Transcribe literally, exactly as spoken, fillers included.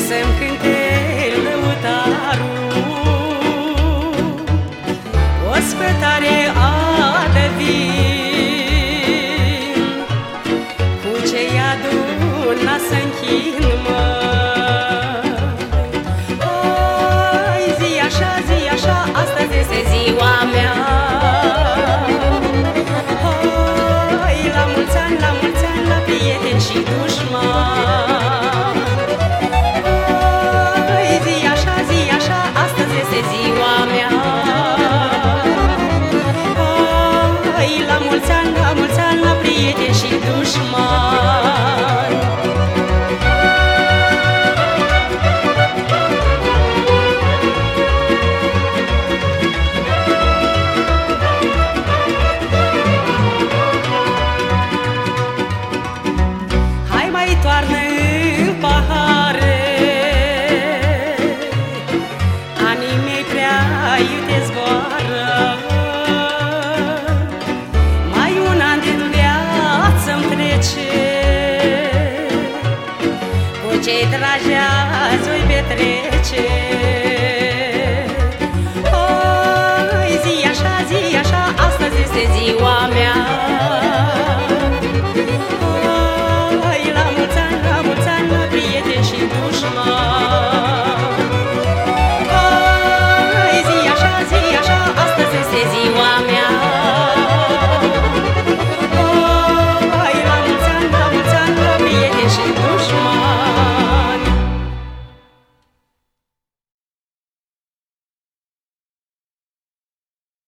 să-mi cânte lăutarul ospătare adă vin, cu ce-i aduna să-nchin, măi. Oi, zi așa, zi așa, astăzi este ziua mea. Oi, la mulți ani, la mulți ani, la prieteni și dușmani. Oi, zi așa, zi așa, astăzi este ziua mea. Oi, la mulți ani, la mulți ani, la prieteni și dușmani. Hai mai toarnă în pahare, anii mei prea iute zboară. Mai un an din viață-mi trece, cu cei dragi azi-o-i petrece. Oi, zi așa, zi așa, astăzi este ziua mea. Oi, la mulți ani, la mulți ani, la prieteni și dușmani.